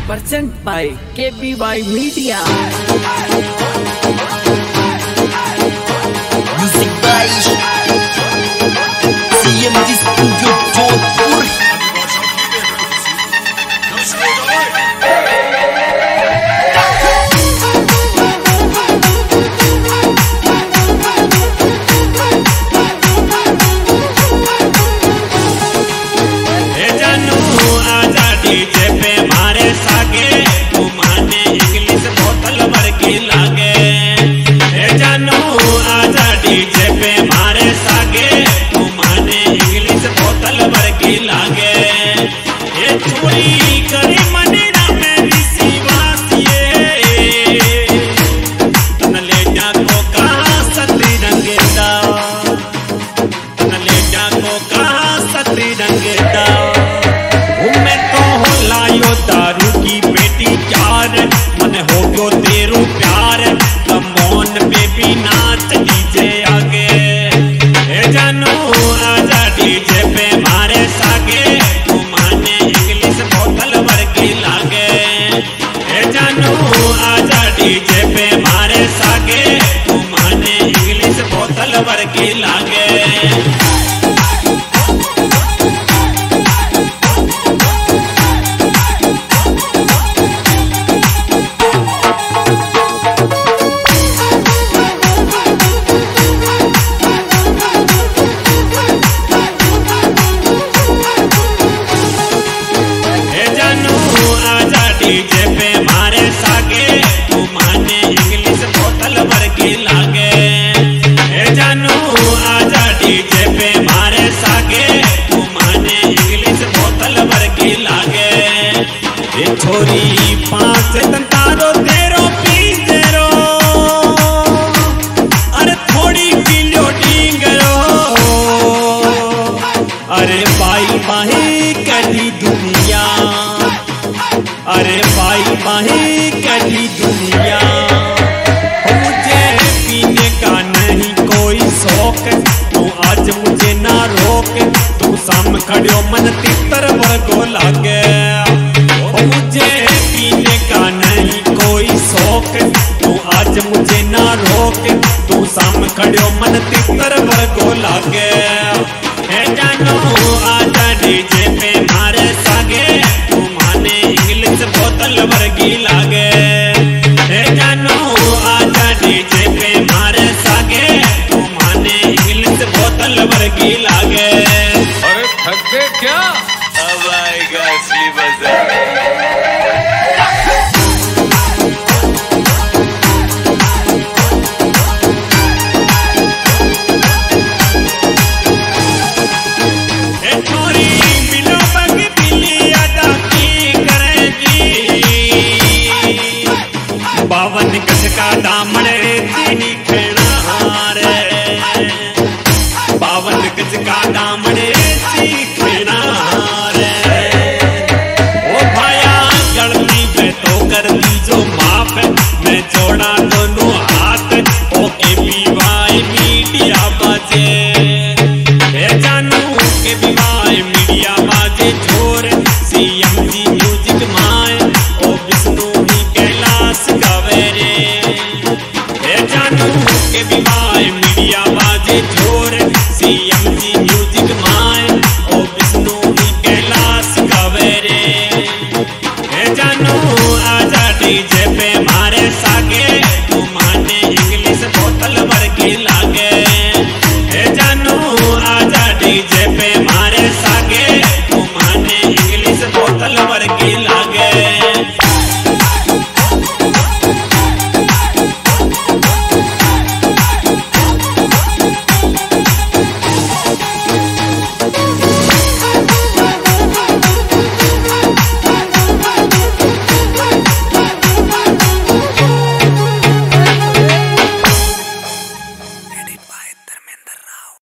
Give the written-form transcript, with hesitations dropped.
present by KBY Media. Music by CMD Studio Jodhpur. मन हो गयो तेरू प्यार कमोन बेबी नाच डीजे आगे ए जानू आजा डीजे पे मारे सागे तू माने इंग्लिश बोतल वर्गी लागे ए जानू आजा डीजे पे मारे सागे तू माने इंग्लिश बोतल वर्गी लागे डीजे पे मारे सागे तू माने इंग्लिश बोतल वर्गी लागे ए जानू आजा डीजे पे मारे सागे तू माने इंग्लिश बोतल वर्गी लागे ए छोरी पांच तंतारो तेरो पी तेरो अरे थोड़ी किलो डींगरो अरे बाई बाही कटी दुनिया अरे भाई माही कटी दुनिया मुझे पीने का नहीं कोई शौक तू आज मुझे ना रोक तू साम खड़ो मन तितर वर्गो लागे मुझे पीने का नहीं कोई शौक तू आज मुझे ना रोक तू साम खड़ो मन तितर वर्गो लागे है जानो आजा डीजे पे मारे सागे बोतल वर्गी लागे ए जानू आजा डीजे पे मारे सागे तू माने इंग्लिश बोतल वर्गी लागे अरे थक गए क्या? अब आएगा असली मजा। बावन गज का दामन रेती खेना रे बावन गज का दामन रेती खेना रे ओ भाया गलती पे तो कर दी जो माफ मैं जोड़ा दोनों हाथ ओ KBY मीडिया बाजे ए जानू KBY मीडिया बाजे जोर CMD म्यूजिक माए ओ विष्णु ही कैलाश KBY मीडिया बाजे जोर CMD म्यूजिक माए ओ विष्णु ही कैलाश गावे रे ए जानू आजा डीजे पे माए